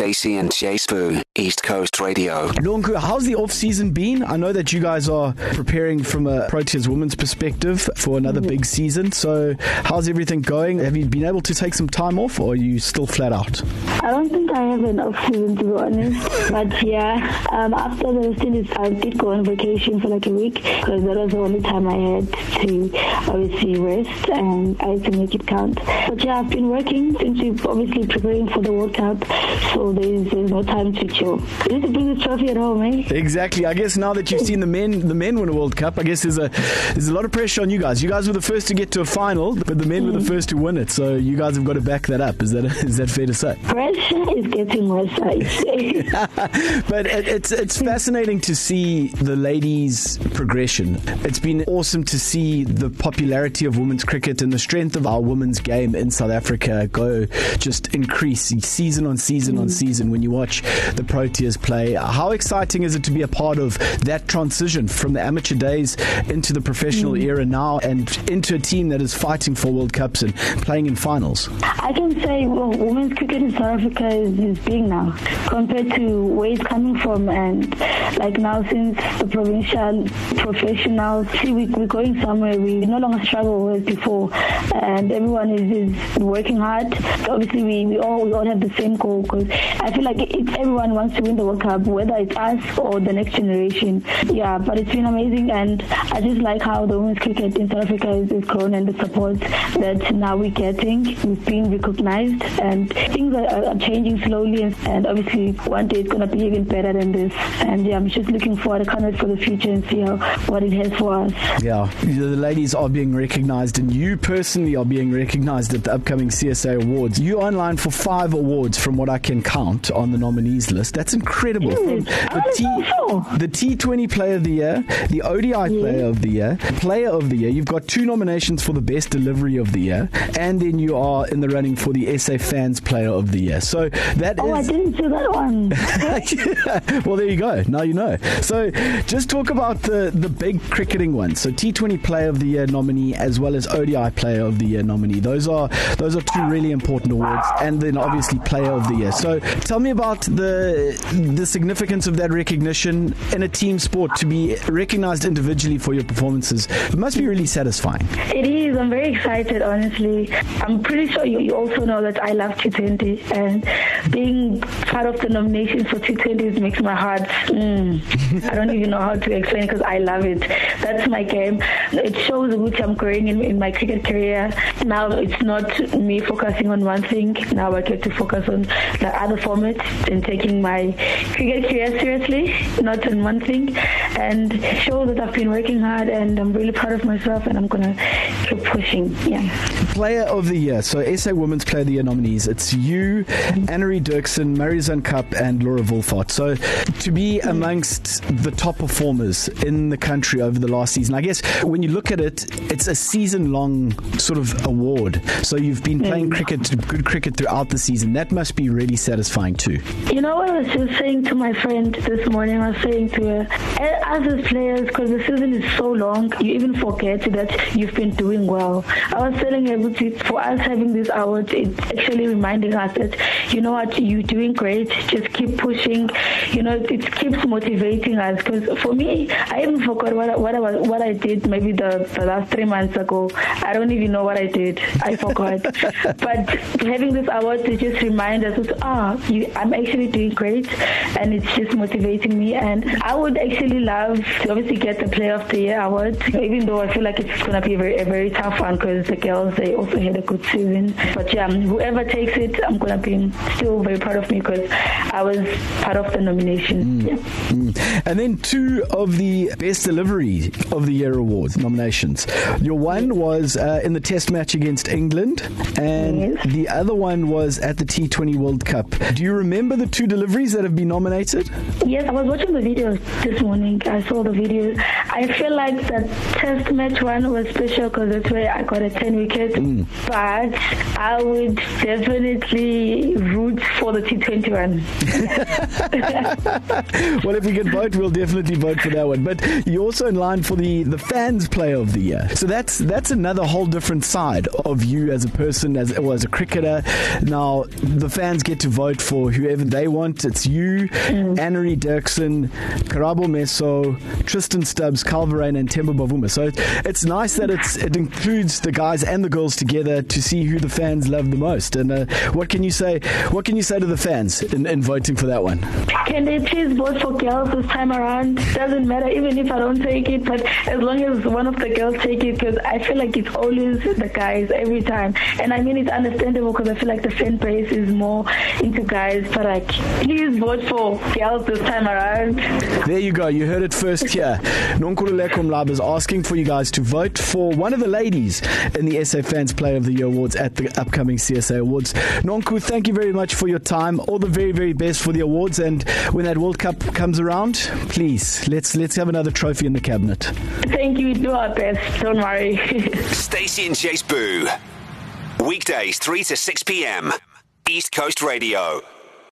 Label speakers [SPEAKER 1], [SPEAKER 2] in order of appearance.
[SPEAKER 1] Stacey and Jay Spoo, East Coast Radio.
[SPEAKER 2] Nonku, how's the off-season been? I know that you guys are preparing from a Proteas women's perspective for another big season. So how's everything going? Have you been able to take some time off, or are you still flat out?
[SPEAKER 3] I don't think I have an off-season, to be honest. But yeah, after the students, I did go on vacation for like a week because that was the only time I had to obviously rest and I had to make it count. But yeah, I've been working since we're obviously preparing for the World Cup, so there's no time to chill. You need to bring the trophy at home, eh?
[SPEAKER 2] Exactly. I guess now that you've seen the men win a World Cup, I guess there's a lot of pressure on you guys. You guys were the first to get to a final, but the men were the first to win it. So you guys have got to back that up. Is that fair to say?
[SPEAKER 3] Pressure is getting worse, I say.
[SPEAKER 2] But it's fascinating to see the ladies' progression. It's been awesome to see the popularity of women's cricket and the strength of our women's game in South Africa go just increase season on season on season when you watch the Proteas play. How exciting is it to be a part of that transition from the amateur days into the professional era now and into a team that is fighting for World Cups and playing in finals? I
[SPEAKER 3] can say, women's cricket in South Africa is big now compared to where it's coming from, and like now since the provincial professionals, see, we're going somewhere we no longer struggle as before, and everyone is working hard. Obviously, we all have the same goal, because I feel like everyone wants to win the World Cup, whether it's us or the next generation. Yeah, but it's been amazing, and I just like how the women's cricket in South Africa is grown, and the support that now we're getting is being recognized, and things are changing slowly, and obviously one day it's going to be even better than this. And yeah, I'm just looking forward. I can't wait for the future and see what it has for us.
[SPEAKER 2] Yeah, the ladies are being recognized, and you personally are being recognized at the upcoming CSA Awards. You're online for 5 awards from what I can count on the nominees list. That's incredible. The T20 Player of the Year, the ODI Player of the Year, Player of the Year. You've got 2 nominations for the Best Delivery of the Year, and then you are in the running for the SA Fans Player of the Year. So that is...
[SPEAKER 3] I didn't see that one.
[SPEAKER 2] Well, there you go. Now you know. So just talk about the big cricketing ones. So T20 Player of the Year nominee as well as ODI Player of the Year nominee. Those are 2 really important awards, and then obviously Player of the Year. So tell me about the significance of that recognition in a team sport, to be recognized individually for your performances. It must be really satisfying.
[SPEAKER 3] It is. I'm very excited, honestly. I'm pretty sure you also know that I love T20, and being part of the nominations for T20s makes my heart I don't even know how to explain, because I love it. That's my game. It shows which I'm growing in my cricket career. Now it's not me focusing on one thing. Now I get to focus on the other formats and taking my cricket career seriously, not on one thing. And it shows that I've been working hard, and I'm really proud of myself, and I'm going to keep pushing. Yeah.
[SPEAKER 2] Player of the Year. So SA Women's Player of the Year nominees. It's you, Annerie Dirksen, Marizanne Kapp, and Laura Wolfart. So to be amongst the top performers in the country over the last season, I guess when you look at it, it's a season-long sort of award. So you've been playing good cricket throughout the season. That must be really satisfying too.
[SPEAKER 3] You know what I was just saying to my friend this morning? I was saying to her, as as players, because the season is so long, you even forget that you've been doing well. I was telling her, for us having this award, it's actually reminding us that, you know what, you're doing great, just keep pushing. You know, it keeps motivating us, because for me, I even forgot what I did maybe the last 3 months ago. I don't even know what I did. I forgot. But having this award to just remind us, I'm actually doing great, and it's just motivating me. And I would actually love to obviously get the Player of the Year award, even though I feel like it's going to be a very tough one, because the girls, they also had a good season. But yeah, whoever takes it, I'm going to be still very proud of me, because I was part of the nomination.
[SPEAKER 2] And then 2 of the Best Delivery of the Year awards nominations. Your one was in the Test match against England, and the other one was at the T20 World Cup. Do you remember the 2 deliveries that have been nominated?
[SPEAKER 3] Yes, I was watching the video this morning. think I saw the video. I feel like the test match one was special because that's where I got a 10 wicket. But I would definitely root for the T20 one.
[SPEAKER 2] Well, if we can vote, we'll definitely vote for that one. But you're also in line for the fans player of the year. So that's another whole different side of you as a person, as a cricketer. Now, the fans get to vote for whoever they want. It's you, Annery Dirksen, Karabo Meso, Tristan Stubbs, Calverain and Temba Bavuma. So it's nice that it includes the guys and the girls together to see who the fans love the most. And what can you say? What can you say to the fans in voting for that one?
[SPEAKER 3] Can they please vote for girls this time around? Doesn't matter even if I don't take it, but as long as one of the girls take it, because I feel like it's always the guys every time. And I mean, it's understandable because I feel like the fan base is more into guys, but like, please vote for girls this time around.
[SPEAKER 2] There you go. You heard it first here. Nonkululeko Mlaba is asking for you guys to vote for one of the ladies in the SA Fans Player of the Year Awards at the upcoming CSA Awards. Nonku, thank you very much for your time. All the very, very best for the awards. And when that World Cup comes around, please, let's have another trophy in the cabinet.
[SPEAKER 3] Thank you. Do our best. Don't worry.
[SPEAKER 1] Stacey and Chase Boo. Weekdays 3 to 6 p.m. East Coast Radio.